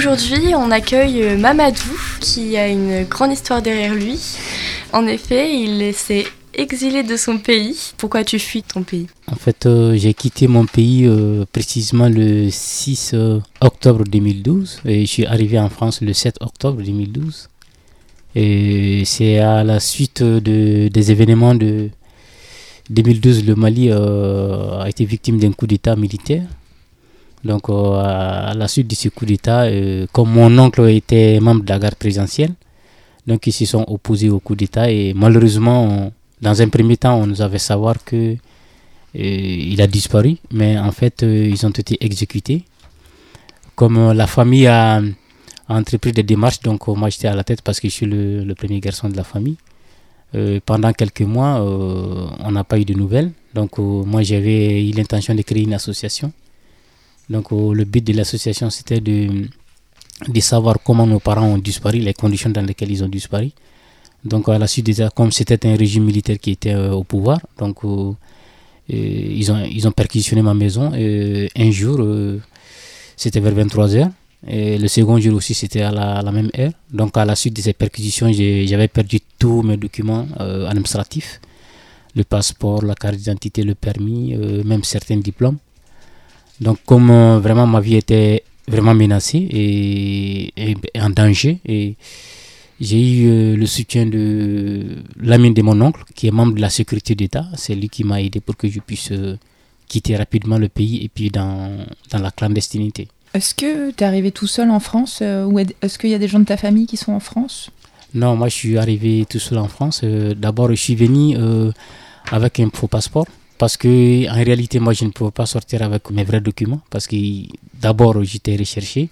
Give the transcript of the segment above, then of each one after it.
aujourd'hui, on accueille Mamadou, qui a une grande histoire derrière lui. En effet, il s'est exilé de son pays. Pourquoi tu fuis ton pays ? En fait, j'ai quitté mon pays précisément le 6 octobre 2012 et je suis arrivé en France le 7 octobre 2012. Et c'est à la suite des événements de 2012, le Mali a été victime d'un coup d'État militaire. Donc à la suite de ce coup d'État, comme mon oncle était membre de la garde présidentielle, donc ils se sont opposés au coup d'État et malheureusement, dans un premier temps, on nous avait savoir que il a disparu, mais en fait, ils ont été exécutés. Comme la famille a entrepris des démarches, donc moi j'étais à la tête parce que je suis le premier garçon de la famille. Pendant quelques mois, on n'a pas eu de nouvelles. Donc moi j'avais eu l'intention de créer une association. Donc le but de l'association c'était de savoir comment nos parents ont disparu, les conditions dans lesquelles ils ont disparu. Donc à la suite de ça, comme c'était un régime militaire qui était au pouvoir, donc ils ont perquisitionné ma maison. Un jour, c'était vers 23h. Et le second jour aussi, c'était à la même heure. Donc à la suite de ces perquisitions, j'avais perdu tous mes documents administratifs. Le passeport, la carte d'identité, le permis, même certains diplômes. Donc comme vraiment ma vie était vraiment menacée et en danger, et j'ai eu le soutien de l'ami de mon oncle qui est membre de la sécurité d'État. C'est lui qui m'a aidé pour que je puisse quitter rapidement le pays et puis dans la clandestinité. Est-ce que tu es arrivé tout seul en France ou est-ce qu'il y a des gens de ta famille qui sont en France ? Non, moi je suis arrivé tout seul en France. D'abord je suis venu avec un faux passeport. Parce que en réalité, moi, je ne pouvais pas sortir avec mes vrais documents. Parce que d'abord, j'étais recherché,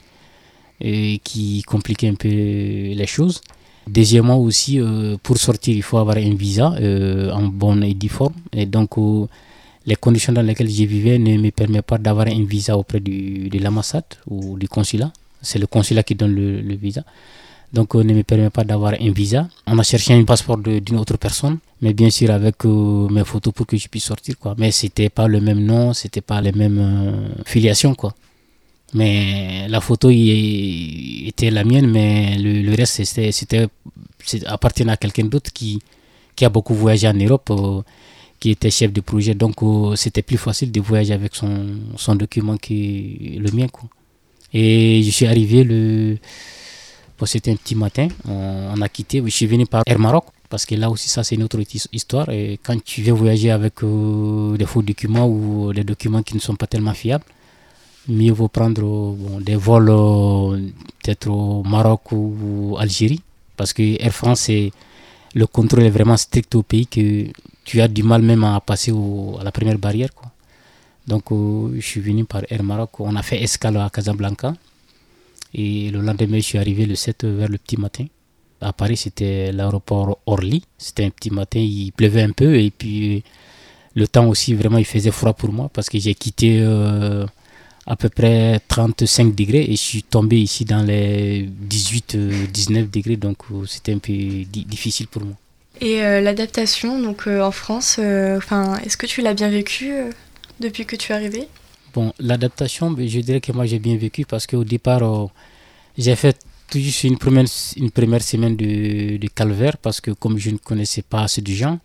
qui compliquait un peu les choses. Deuxièmement aussi, pour sortir, il faut avoir un visa en bonne et due forme. Et donc, les conditions dans lesquelles je vivais ne me permettent pas d'avoir un visa auprès de l'ambassade ou du consulat. C'est le consulat qui donne le visa. Donc, ne me permet pas d'avoir un visa. On a cherché un passeport d'une autre personne, mais bien sûr avec mes photos pour que je puisse sortir, quoi. Mais c'était pas le même nom, c'était pas les mêmes filiations, quoi. Mais la photo était la mienne, mais le reste c'était appartenait à quelqu'un d'autre qui a beaucoup voyagé en Europe, qui était chef de projet. Donc, c'était plus facile de voyager avec son document que le mien, quoi. Et je suis arrivé c'était un petit matin, on a quitté, je suis venu par Air Maroc, parce que là aussi ça c'est une autre histoire. Et quand tu veux voyager avec des faux documents ou des documents qui ne sont pas tellement fiables, mieux vaut prendre des vols peut-être au Maroc ou Algérie, parce que Air France, le contrôle est vraiment strict au pays, que tu as du mal même à passer à la première barrière, quoi. Donc je suis venu par Air Maroc, on a fait escale à Casablanca. Et le lendemain, je suis arrivé le 7 vers le petit matin. À Paris, c'était l'aéroport Orly. C'était un petit matin, il pleuvait un peu. Et puis, le temps aussi, vraiment, il faisait froid pour moi parce que j'ai quitté à peu près 35 degrés et je suis tombé ici dans les 18-19 degrés. Donc, c'était un peu difficile pour moi. Et l'adaptation donc, en France, est-ce que tu l'as bien vécu depuis que tu es arrivé ? Bon, l'adaptation, je dirais que moi j'ai bien vécu parce qu'au départ, j'ai fait tout juste une première semaine de calvaire parce que comme je ne connaissais pas assez de gens,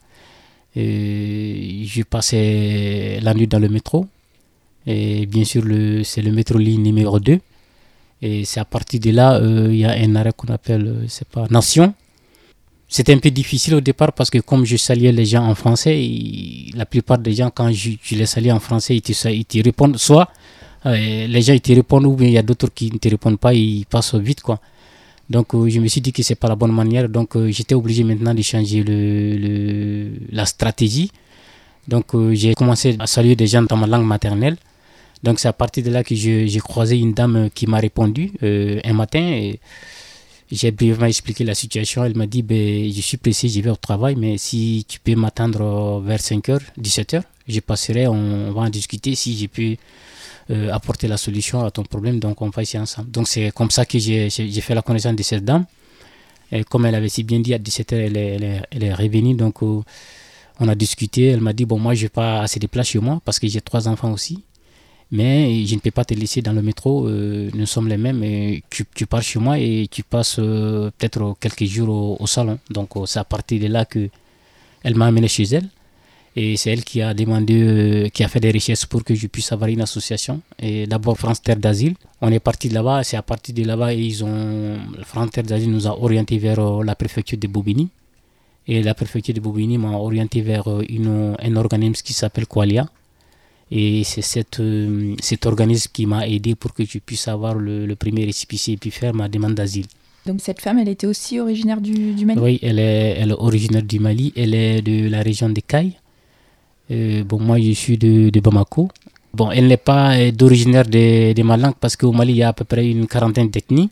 je passais la nuit dans le métro. Et bien sûr, c'est le métro ligne numéro 2. Et c'est à partir de là, il y a un arrêt qu'on appelle, Nation. C'était un peu difficile au départ parce que comme je saluais les gens en français, la plupart des gens, quand je les salue en français, ils te répondent. Soit les gens ils te répondent ou bien il y a d'autres qui ne te répondent pas, ils passent vite, quoi. Donc je me suis dit que c'est pas la bonne manière. Donc j'étais obligé maintenant de changer la stratégie. Donc j'ai commencé à saluer des gens dans ma langue maternelle. Donc c'est à partir de là que j'ai croisé une dame qui m'a répondu un matin. Et j'ai brièvement expliqué la situation. Elle m'a dit je suis pressé, je vais au travail, mais si tu peux m'attendre vers 5h, 17h, je passerai, on va en discuter si je peux apporter la solution à ton problème. Donc on va essayer ensemble. Donc c'est comme ça que j'ai fait la connaissance de cette dame. Et comme elle avait si bien dit, à 17h, elle est revenue. Donc on a discuté. Elle m'a dit moi je n'ai pas assez de place chez moi parce que j'ai 3 enfants aussi. Mais je ne peux pas te laisser dans le métro, nous sommes les mêmes. Et tu pars chez moi et tu passes peut-être quelques jours au salon. Donc c'est à partir de là qu'elle m'a amené chez elle. Et c'est elle qui a demandé, qui a fait des recherches pour que je puisse avoir une association. Et d'abord France Terre d'Asile. On est parti de là-bas, c'est à partir de là-bas France Terre d'Asile nous a orientés vers la préfecture de Bobigny. Et la préfecture de Bobigny m'a orienté vers un organisme qui s'appelle Qualia. Et c'est cet organisme qui m'a aidé pour que je puisse avoir le premier récépissé et puis faire ma demande d'asile. Donc cette femme, elle était aussi originaire du Mali? Oui, elle est originaire du Mali, elle est de la région de Caille. Moi je suis de Bamako. Bon, elle n'est pas d'originaire de ma langue parce qu'au Mali il y a à peu près une quarantaine d'ethnies.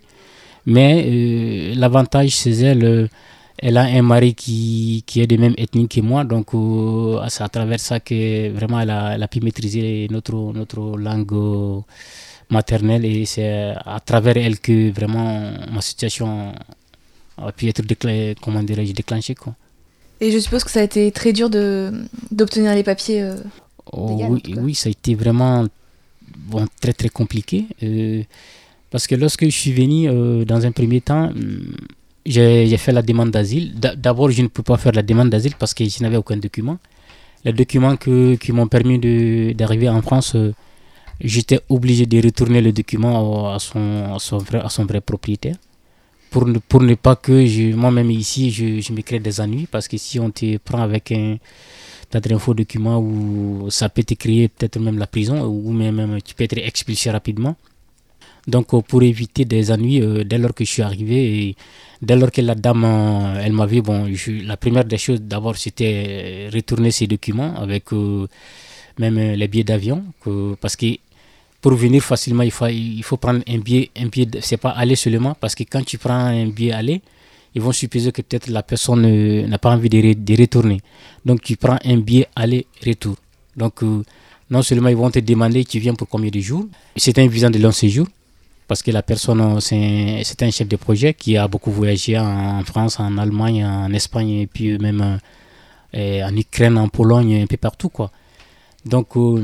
Mais l'avantage c'est elle a un mari qui est de même ethnie que moi, donc c'est à travers ça que vraiment elle a pu maîtriser notre langue maternelle et c'est à travers elle que vraiment ma situation a pu être déclenchée, quoi. Et je suppose que ça a été très dur d'obtenir les papiers légaux, oui, ça a été vraiment très très compliqué parce que lorsque je suis venu dans un premier temps, j'ai fait la demande d'asile. D'abord, je ne peux pas faire la demande d'asile parce que je n'avais aucun document. Les documents qui m'ont permis d'arriver en France, j'étais obligé de retourner le document à son vrai propriétaire. Pour ne pas que moi-même ici, je me crée des ennuis. Parce que si on te prend avec peut-être un faux document, où ça peut te créer peut-être même la prison, ou même tu peux être expulsé rapidement. Donc pour éviter des ennuis, dès lors que je suis arrivé, et dès lors que la dame, elle m'a vu, la première des choses d'abord c'était retourner ces documents avec même les billets d'avion, parce que pour venir facilement il faut prendre un billet, c'est pas aller seulement, parce que quand tu prends un billet aller, ils vont supposer que peut-être la personne n'a pas envie de retourner. Donc tu prends un billet aller-retour. Donc non seulement ils vont te demander tu viens pour combien de jours, c'est un visa de long séjour. Parce que la personne, c'est un chef de projet qui a beaucoup voyagé en France, en Allemagne, en Espagne, et puis même en Ukraine, en Pologne, un peu partout, quoi. Donc,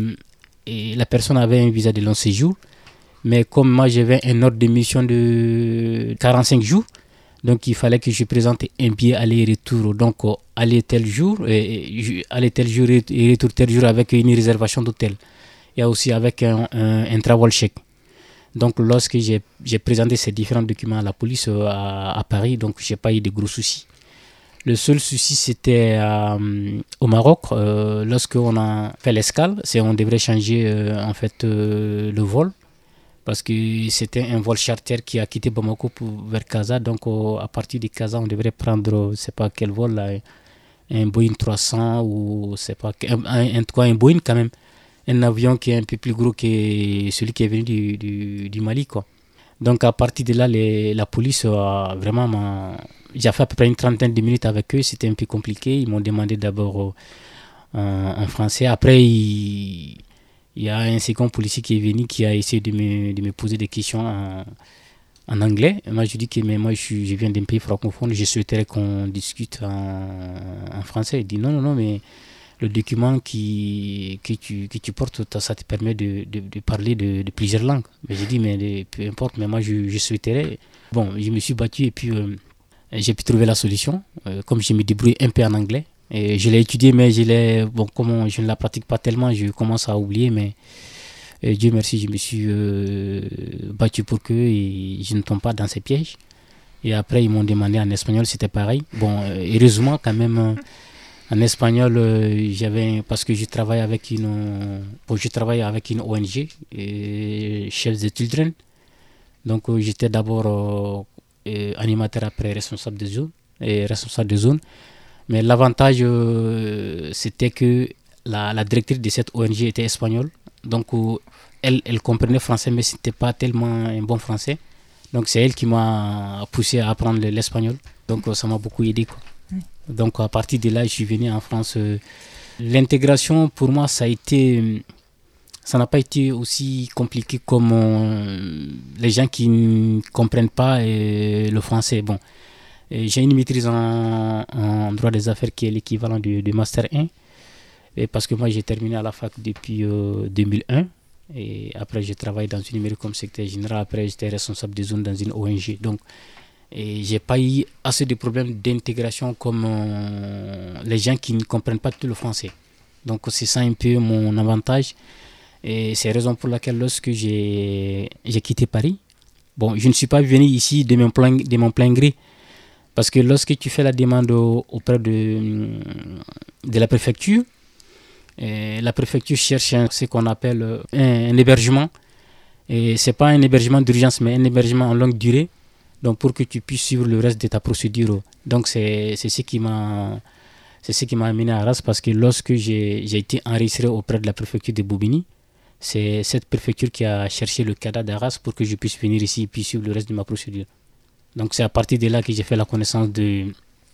la personne avait un visa de long séjour. Mais comme moi, j'avais un ordre de mission de 45 jours, donc il fallait que je présente un billet aller-retour. Donc, aller tel jour, aller tel jour et retour tel jour avec une réservation d'hôtel. Et aussi avec un travel check. Donc, lorsque j'ai présenté ces différents documents à la police à Paris, donc je n'ai pas eu de gros soucis. Le seul souci, c'était au Maroc. Lorsqu'on a fait l'escale, on devrait changer le vol. Parce que c'était un vol charter qui a quitté Bamako vers Casa. Donc, à partir de Casa, on devrait prendre, je ne sais pas quel vol, là, un Boeing 300 ou c'est pas, un Boeing quand même. Un avion qui est un peu plus gros que celui qui est venu du Mali, quoi. Donc à partir de là, la police a vraiment... J'ai fait à peu près une trentaine de minutes avec eux, c'était un peu compliqué. Ils m'ont demandé d'abord en français. Après, il y a un second policier qui est venu qui a essayé de me poser des questions en anglais. Et moi, je dis que moi, je viens d'un pays francophone, je souhaiterais qu'on discute en français. Il dit non, mais... Le document que tu portes, ça te permet de parler de plusieurs langues. Mais j'ai dit, mais peu importe, mais moi je souhaiterais. Bon, je me suis battu et puis j'ai pu trouver la solution. Comme je me débrouille un peu en anglais, et je l'ai étudié, mais comme je ne la pratique pas tellement, je commence à oublier. Mais Dieu merci, je me suis battu pour que je ne tombe pas dans ces pièges. Et après, ils m'ont demandé en espagnol, c'était pareil. Bon, heureusement, quand même. En espagnol, parce que je travaille avec une ONG, Chefs the Children. Donc j'étais d'abord animateur, après responsable de zone. Mais l'avantage, c'était que la directrice de cette ONG était espagnole. Donc elle comprenait français, mais ce n'était pas tellement un bon français. Donc c'est elle qui m'a poussé à apprendre l'espagnol. Donc ça m'a beaucoup aidé, quoi. Donc à partir de là, je suis venu en France. L'intégration, pour moi, ça n'a pas été aussi compliqué comme les gens qui ne comprennent pas le français. Bon, j'ai une maîtrise en droit des affaires qui est l'équivalent du Master 1. Et parce que moi, j'ai terminé à la fac depuis 2001. Et après, je travaille dans une mairie comme secrétaire général. Après, j'étais responsable de zone dans une ONG. Donc, et j'ai pas eu assez de problèmes d'intégration comme les gens qui ne comprennent pas tout le français. Donc, c'est ça un peu mon avantage. Et c'est la raison pour laquelle lorsque j'ai quitté Paris, bon, je ne suis pas venu ici de mon plein gré. Parce que lorsque tu fais la demande auprès de la préfecture, la préfecture cherche ce qu'on appelle un hébergement. Et ce n'est pas un hébergement d'urgence, mais un hébergement en longue durée. Donc pour que tu puisses suivre le reste de ta procédure. Donc c'est ce qui m'a amené à Arras, parce que lorsque j'ai été enregistré auprès de la préfecture de Bobigny, c'est cette préfecture qui a cherché le cadre d'Arras pour que je puisse venir ici et puis suivre le reste de ma procédure. Donc c'est à partir de là que j'ai fait la connaissance de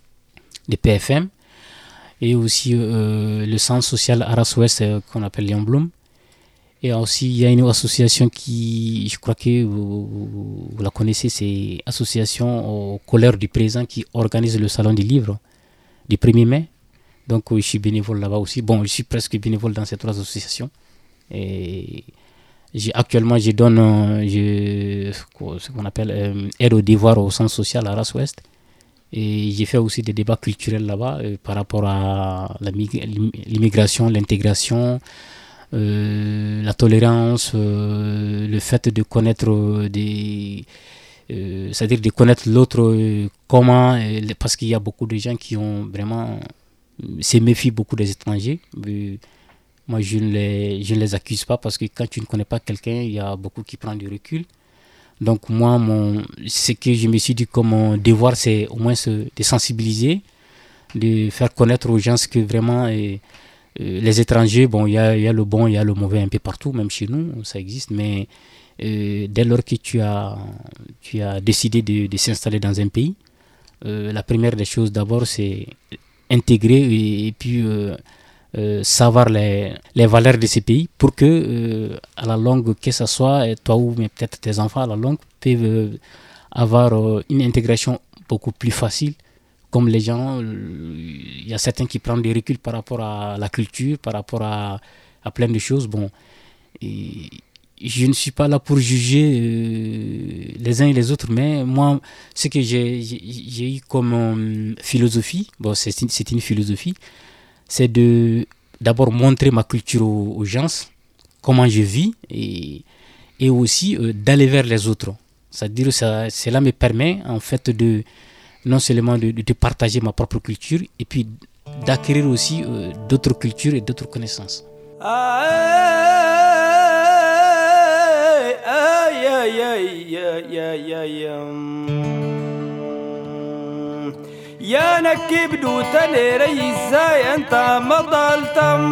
PFM et aussi le centre social Arras Ouest qu'on appelle Léon Blum. Et aussi il y a une association qui, je crois que vous la connaissez, c'est l'association aux couleurs du présent qui organise le salon du livre du 1er mai. Donc je suis bénévole là-bas aussi. Bon, je suis presque bénévole dans ces trois associations. Et actuellement, je donne ce qu'on appelle aide aux devoirs au centre social Arras Ouest. Et j'ai fait aussi des débats culturels là-bas par rapport à l'immigration, l'intégration, la tolérance, le fait de connaître c'est-à-dire de connaître l'autre comment, parce qu'il y a beaucoup de gens qui ont vraiment se méfient beaucoup des étrangers. Moi, je ne les accuse pas, parce que quand tu ne connais pas quelqu'un, il y a beaucoup qui prennent du recul. Donc moi, ce que je me suis dit comme mon devoir, c'est au moins de sensibiliser, de faire connaître aux gens que vraiment les étrangers, bon, il y a le bon, il y a le mauvais un peu partout, même chez nous, ça existe. Mais dès lors que tu as décidé de s'installer dans un pays, la première des choses d'abord, c'est intégrer et puis savoir les valeurs de ces pays pour que à la longue, que ce soit toi ou mais peut-être tes enfants à la longue, peuvent avoir une intégration beaucoup plus facile. Comme les gens, il y a certains qui prennent des reculs par rapport à la culture, par rapport à plein de choses. Bon, et je ne suis pas là pour juger les uns et les autres, mais moi, ce que j'ai eu comme philosophie, bon, c'est une philosophie, c'est d'abord montrer ma culture aux gens, comment je vis, et aussi d'aller vers les autres. C'est-à-dire cela me permet en fait non seulement de partager ma propre culture, et puis d'acquérir aussi d'autres cultures et d'autres connaissances. يا نكب دوتني ريزاي انت ما ضلتم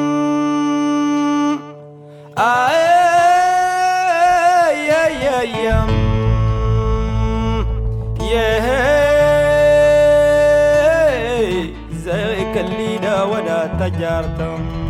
يا زيك اللي دا وانا تجارتم.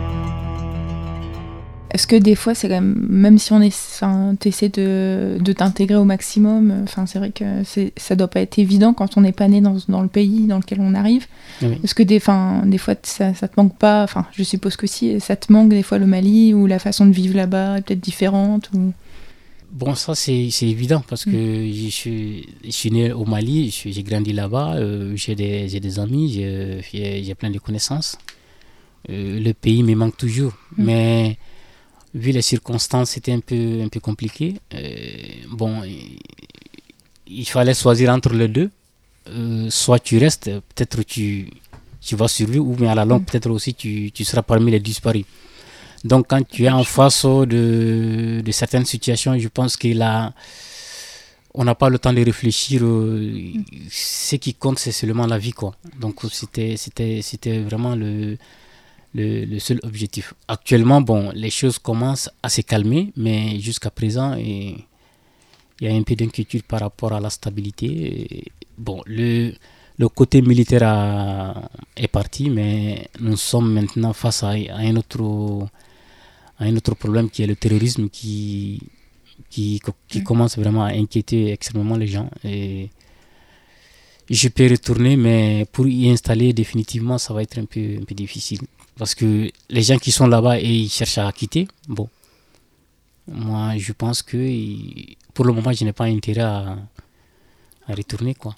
Est-ce que des fois, c'est quand même si t'essaies de t'intégrer au maximum, c'est vrai que ça doit pas être évident quand on n'est pas né dans le pays dans lequel on arrive. Oui. Est-ce que des fois, ça te manque pas, je suppose que si, ça te manque des fois le Mali, ou la façon de vivre là-bas est peut-être différente ou... Bon, ça c'est évident, parce que je suis né au Mali, j'ai grandi là-bas, j'ai des amis, j'ai plein de connaissances. Le pays me manque toujours, mais vu les circonstances, c'était un peu compliqué. Bon, il fallait choisir entre les deux. Soit tu restes, peut-être tu vas survivre, ou bien à la longue, peut-être aussi tu seras parmi les disparus. Donc quand tu es en face de certaines situations, je pense on n'a pas le temps de réfléchir. Ce qui compte, c'est seulement la vie, quoi. Donc c'était vraiment le seul objectif. Actuellement, bon, les choses commencent à se calmer, mais jusqu'à présent, il y a un peu d'inquiétude par rapport à la stabilité. Bon, le côté militaire est parti, mais nous sommes maintenant face à un autre problème, qui est le terrorisme, qui commence vraiment à inquiéter extrêmement les gens. Et je peux retourner, mais pour y installer définitivement, ça va être un peu difficile. Parce que les gens qui sont là-bas et ils cherchent à quitter, bon, moi, je pense que pour le moment, je n'ai pas intérêt à retourner, quoi.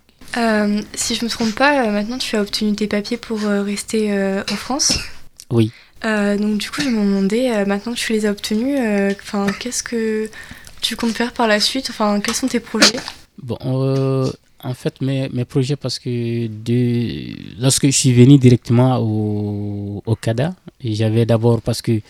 Si je me trompe pas, maintenant tu as obtenu tes papiers pour rester en France. Oui. Donc du coup, je me demandais, maintenant que tu les as obtenus, qu'est-ce que tu comptes faire par la suite? Enfin, quels sont tes projets? Bon, en fait, mes projets, parce que lorsque je suis venu directement au CADA, j'avais d'abord, parce que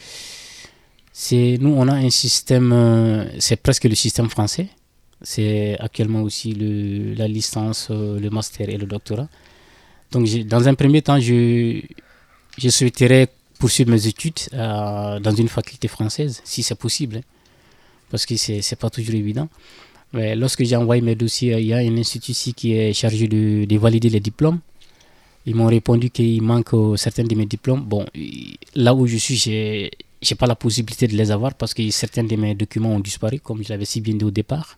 nous, on a un système, c'est presque le système français. C'est actuellement aussi la licence, le master et le doctorat. Donc, dans un premier temps, je souhaiterais poursuivre mes études dans une faculté française, si c'est possible, hein, parce que c'est pas toujours évident. Mais lorsque j'ai envoyé mes dossiers, il y a un institut ici qui est chargé de valider les diplômes. Ils m'ont répondu qu'il manque certains de mes diplômes. Bon, là où je suis, j'ai pas la possibilité de les avoir parce que certains de mes documents ont disparu, comme je l'avais si bien dit au départ.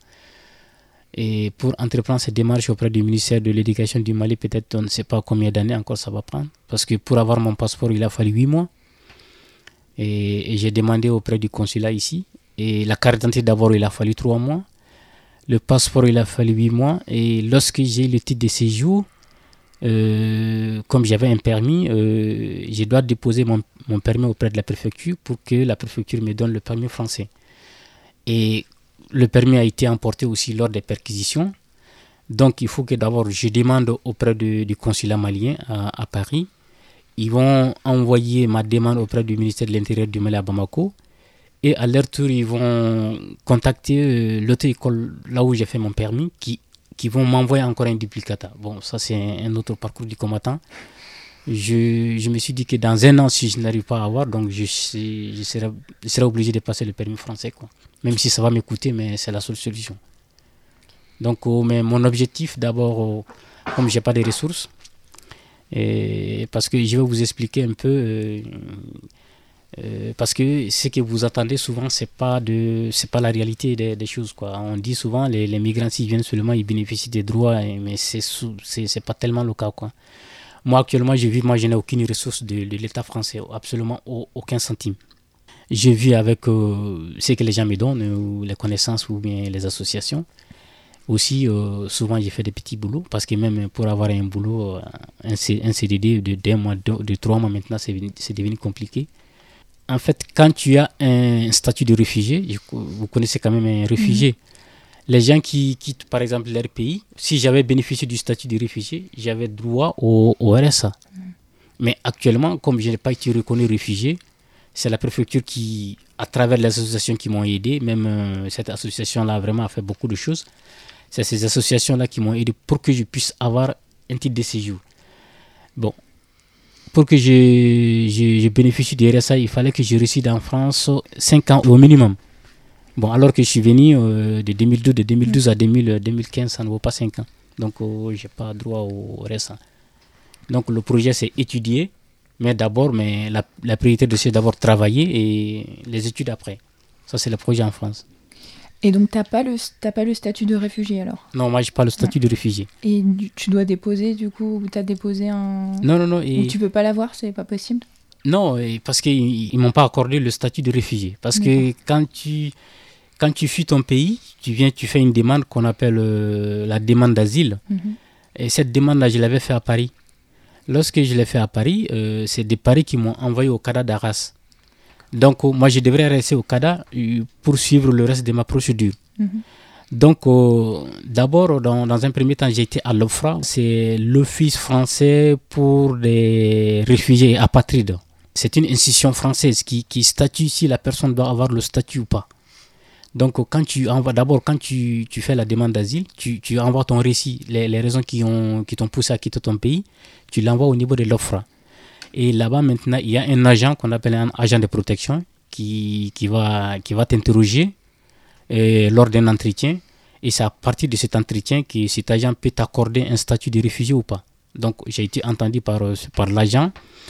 Et pour entreprendre cette démarche auprès du ministère de l'Éducation du Mali, peut-être on ne sait pas combien d'années encore ça va prendre. Parce que pour avoir mon passeport, il a fallu 8 mois. Et j'ai demandé auprès du consulat ici. Et la carte d'identité d'abord, il a fallu 3 mois. Le passeport, il a fallu 8 mois. Et lorsque j'ai le titre de séjour, comme j'avais un permis, je dois déposer mon permis auprès de la préfecture pour que la préfecture me donne le permis français. Et le permis a été emporté aussi lors des perquisitions. Donc, il faut que d'abord, je demande auprès du consulat malien à Paris. Ils vont envoyer ma demande auprès du ministère de l'Intérieur du Mali à Bamako. Et à leur tour, ils vont contacter l'auto-école là où j'ai fait mon permis qui vont m'envoyer encore un duplicata. Bon, ça, c'est un autre parcours du combattant. Je me suis dit que dans un an, si je n'arrive pas à avoir, donc je serai obligé de passer le permis français, quoi. Même si ça va me coûter, mais c'est la seule solution. Donc, mais mon objectif, d'abord, comme je n'ai pas de ressources, parce que je vais vous expliquer un peu, parce que ce que vous attendez souvent, c'est pas la réalité des choses, quoi. On dit souvent, les migrants, s'ils viennent seulement, ils bénéficient des droits, mais c'est pas tellement le cas, quoi. Moi, actuellement, je n'ai aucune ressource de l'État français, absolument aucun centime. Je vis avec ce que les gens me donnent, ou les connaissances ou bien les associations. Aussi, souvent, j'ai fait des petits boulots, parce que même pour avoir un boulot, un CDD de 2 mois, de 3 mois maintenant, c'est devenu compliqué. En fait, quand tu as un statut de réfugié, vous connaissez quand même un réfugié, les gens qui quittent par exemple leur pays, si j'avais bénéficié du statut de réfugié, j'avais droit au RSA. Mais actuellement, comme je n'ai pas été reconnu réfugié, c'est la préfecture qui, à travers les associations qui m'ont aidé, même cette association-là vraiment a fait beaucoup de choses, c'est ces associations-là qui m'ont aidé pour que je puisse avoir un titre de séjour. Bon, pour que je bénéficie du RSA, il fallait que je réside en France 5 ans au minimum. Bon, alors que je suis venu de 2012 à 2015, ça ne vaut pas 5 ans. Donc, je n'ai pas droit au RSA. Donc, le projet, c'est étudier, mais la priorité, c'est d'abord travailler et les études après. Ça, c'est le projet en France. Et donc, t'as pas le statut de réfugié, alors? Non, moi, je n'ai pas le statut de réfugié. Et tu dois déposer, du coup, ou tu as déposé un... Non. Ou tu peux pas l'avoir, c'est pas possible? Non, parce qu'ils ne m'ont pas accordé le statut de réfugié. Parce que quand tu fuis ton pays, tu fais une demande qu'on appelle la demande d'asile. Et cette demande-là, je l'avais fait à Paris. Lorsque je l'ai fait à Paris, c'est de Paris qui m'ont envoyé au CADA d'Arras. Donc, moi, je devrais rester au CADA pour suivre le reste de ma procédure. Donc, d'abord, dans un premier temps, j'ai été à l'OFRA. C'est l'Office français pour les réfugiés et apatrides. C'est une institution française qui statue si la personne doit avoir le statut ou pas. Donc, quand tu fais la demande d'asile, tu envoies ton récit, les raisons qui t'ont poussé à quitter ton pays, tu l'envoies au niveau de l'OFRA. Et là-bas, maintenant, il y a un agent qu'on appelle un agent de protection qui va t'interroger lors d'un entretien. Et c'est à partir de cet entretien que cet agent peut t'accorder un statut de réfugié ou pas. Donc, j'ai été entendu par l'agent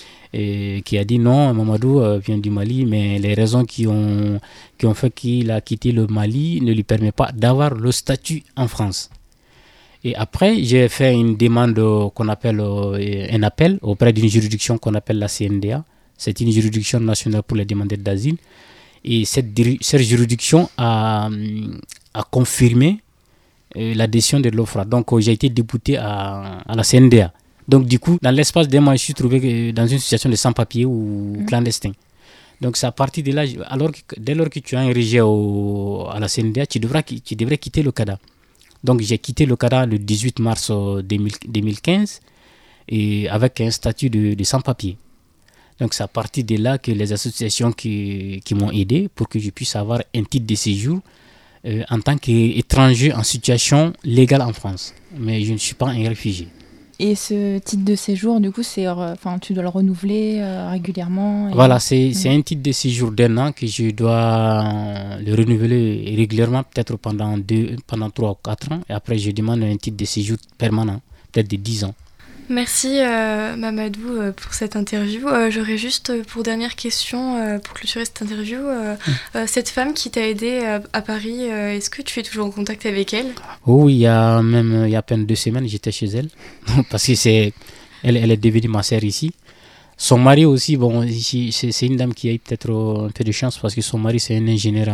qui a dit non, Mamadou vient du Mali, mais les raisons qui ont fait qu'il a quitté le Mali ne lui permettent pas d'avoir le statut en France. Et après, j'ai fait une demande qu'on appelle un appel auprès d'une juridiction qu'on appelle la CNDA. C'est une juridiction nationale pour les demandeurs d'asile. Et cette juridiction a confirmé l'adhésion de l'OFRA. Donc j'ai été débouté à la CNDA. Donc du coup, dans l'espace d'un mois, je suis trouvé dans une situation de sans-papier ou clandestin. Donc c'est à partir de là, dès lors que tu as un rejet à la CNDA, tu devrais quitter le CADA. Donc j'ai quitté le CADA le 18 mars 2015 et avec un statut de sans-papier. Donc c'est à partir de là que les associations qui m'ont aidé pour que je puisse avoir un titre de séjour en tant qu'étranger en situation légale en France. Mais je ne suis pas un réfugié. Et ce titre de séjour, du coup, tu dois le renouveler régulièrement. Voilà, c'est un titre de séjour d'1 an que je dois le renouveler régulièrement, peut-être pendant 3 ou 4 ans. Et après, je demande un titre de séjour permanent, peut-être de 10 ans. Merci Mamadou pour cette interview. J'aurais juste pour dernière question pour clôturer cette interview. Cette femme qui t'a aidé à Paris, est-ce que tu es toujours en contact avec elle ? Oh, il y a à peine 2 semaines, j'étais chez elle. Parce que elle est devenue ma sœur ici. Son mari aussi, c'est une dame qui a eu peut-être un peu de chance parce que son mari c'est un ingénieur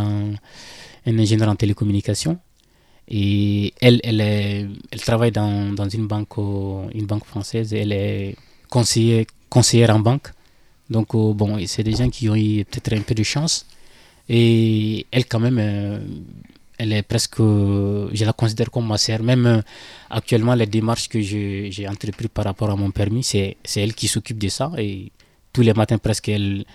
en télécommunications. Et elle travaille dans une banque française. Elle est conseillère en banque. Donc, c'est des gens qui ont eu peut-être un peu de chance. Et elle, quand même, elle est presque... Je la considère comme ma sœur. Même actuellement, les démarches que j'ai entreprises par rapport à mon permis, c'est elle qui s'occupe de ça. Et tous les matins, presque,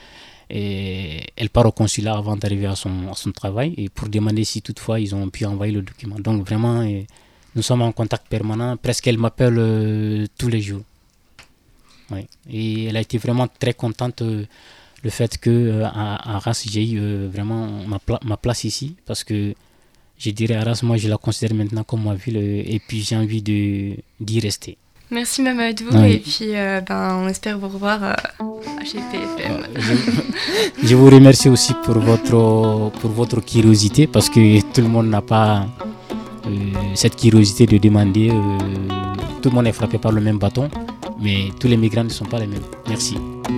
elle part au consulat avant d'arriver à son travail et pour demander si toutefois ils ont pu envoyer le document. Donc vraiment, nous sommes en contact permanent. Presque elle m'appelle tous les jours. Oui. Et elle a été vraiment très contente le fait qu'à Arras, j'ai eu vraiment ma place ici. Parce que je dirais Arras, moi je la considère maintenant comme ma ville et puis j'ai envie d'y rester. Merci Mamadou, et puis on espère vous revoir à GPFM. Je vous remercie aussi pour votre curiosité parce que tout le monde n'a pas cette curiosité de demander. Tout le monde est frappé par le même bâton, mais tous les migrants ne sont pas les mêmes. Merci.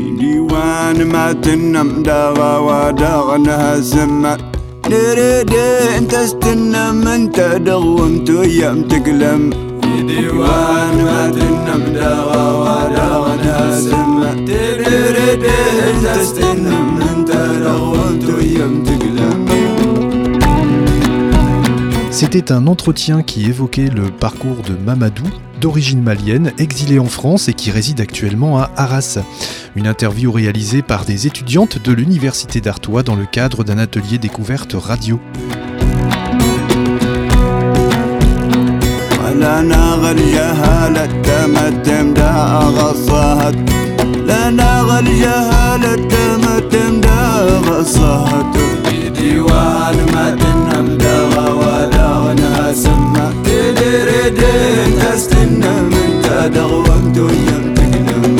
ديوان ما تنم داغا وداغنها سما تريد تستنم انت رغوت ويم تقلم. C'était un entretien qui évoquait le parcours de Mamadou, d'origine malienne, exilé en France et qui réside actuellement à Arras. Une interview réalisée par des étudiantes de l'Université d'Artois dans le cadre d'un atelier découverte radio. لنا غل جهالة تمتم دا غصهت لنا غل جهالة تمتم دا غصهت ديوان ما تنم دا وداغنا سما تدردين تستنم انت دغوت ويم تقلم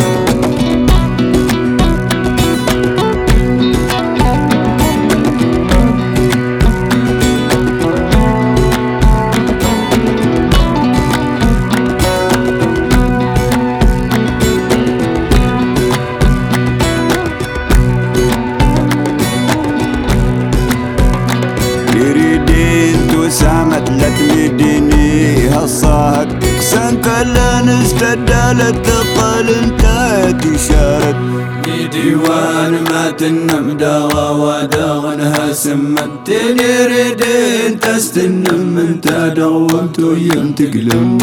تمديني هالصهد سنكلا نستدالت تقل انت تشارد ديوان ما تنم داغا وداغنها سمت تنيردين تستنم انت دومت ويم تقلم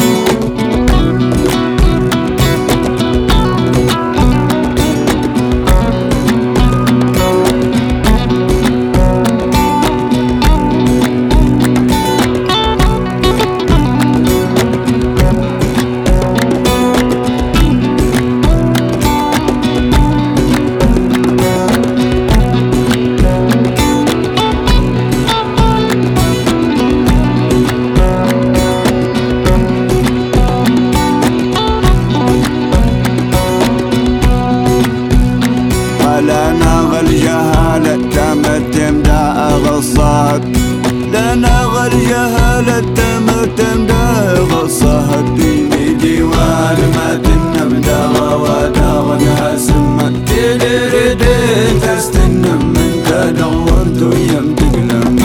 تستنم انت دورت دومت ويم تقلم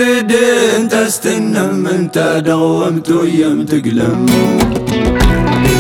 تنردين تستنم انت دومت ويم تقلم